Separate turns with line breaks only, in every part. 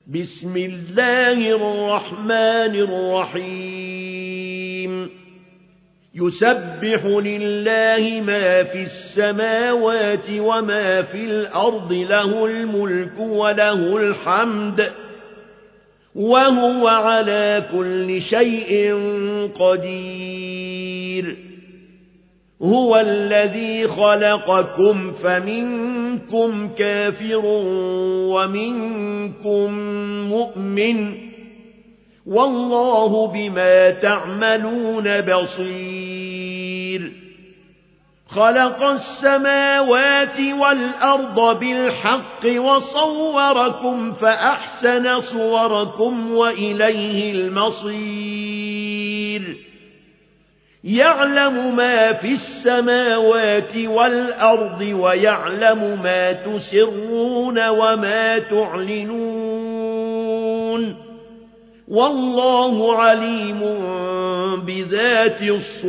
بسم الله الرحمن الرحيم يسبح لله ما في السماوات وما في الأرض له الملك وله الحمد وهو على كل شيء قدير هو الذي خلقكم فمنكم كافر ومنكم مؤمن والله بما تعملون بصير خلق السماوات والأرض بالحق وصوركم فأحسن صوركم وإليه المصير يعلم ما في السماوات والأرض ويعلم ما تسرون وما تعلنون والله عليم بذات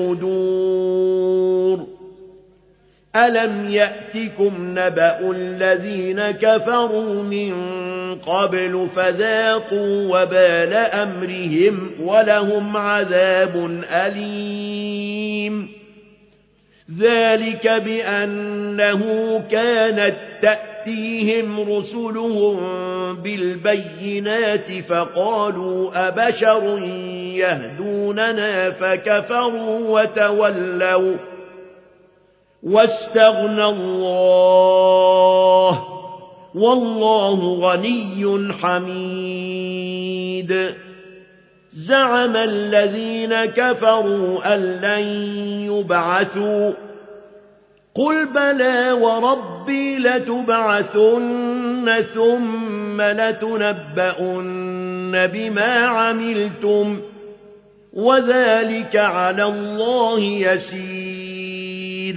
الصدور ألم يأتكم نبأ الذين كفروا من قبل فذاقوا وبال أمرهم ولهم عذاب أليم ذلك بأنه كانت تأتيهم رسلهم بالبينات فقالوا أبشر يهدوننا فكفروا وتولوا واستغنى الله والله غني حميد زعم الذين كفروا أن لن يبعثوا قل بلى وربي لتبعثن ثم لتنبؤن بما عملتم وذلك على الله يسير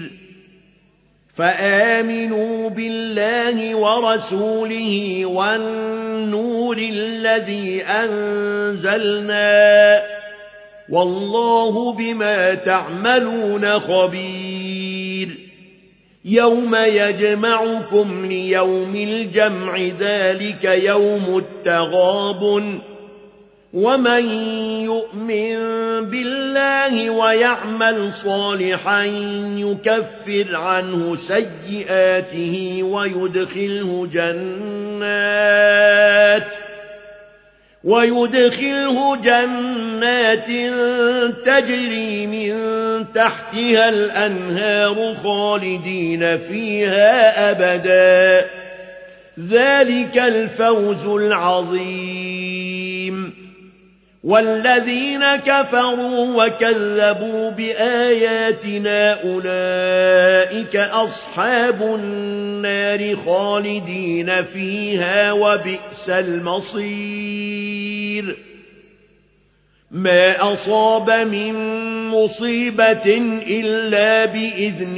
فآمنوا بالله ورسوله والنور الذي أنزلنا والله بما تعملون خبير يوم يجمعكم ليوم الجمع ذلك يوم التغابن ومن يؤمن بالله ويعمل صالحا يكفر عنه سيئاته ويدخله جنات تجري من تحتها الأنهار خالدين فيها أبدا ذلك الفوز العظيم والذين كفروا وكذبوا بآياتنا أولئك أصحاب النار خالدين فيها وبئس المصير ما أصاب من مصيبة إلا بإذن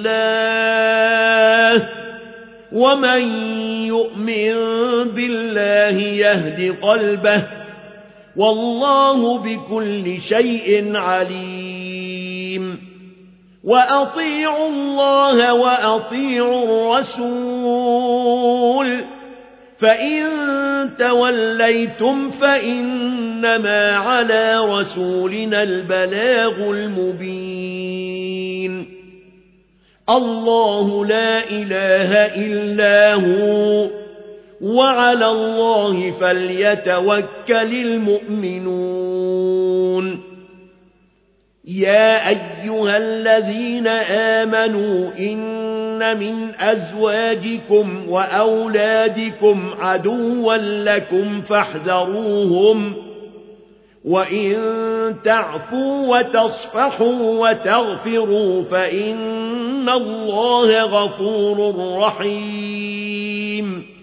الله ومن يؤمن بالله يهد قلبه والله بكل شيء عليم وأطيعوا الله وأطيعوا الرسول فإن توليتم فإنما على رسولنا البلاغ المبين الله لا إله إلا هو وعلى الله فليتوكل المؤمنون يا أيها الذين آمنوا إن من أزواجكم وأولادكم عدوا لكم فاحذروهم وإن تعفوا وتصفحوا وتغفروا فإن الله غفور رحيم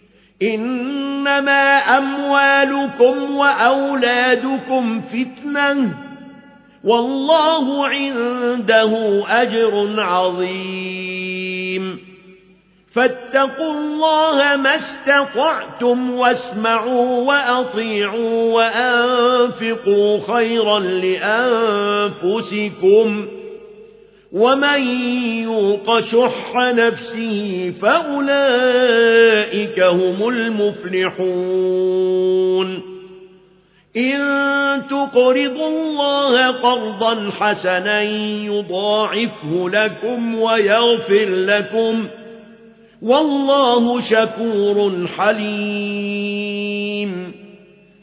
إنما أموالكم وأولادكم فتنة والله عنده أجر عظيم فاتقوا الله ما استطعتم واسمعوا وأطيعوا وأنفقوا خيرا لأنفسكم ومن يوق شح نفسه فأولئك هم المفلحون إن تقرضوا الله قرضا حسنا يضاعفه لكم ويغفر لكم والله شكور حليم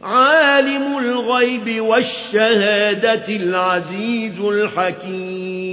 عالم الغيب والشهادة العزيز الحكيم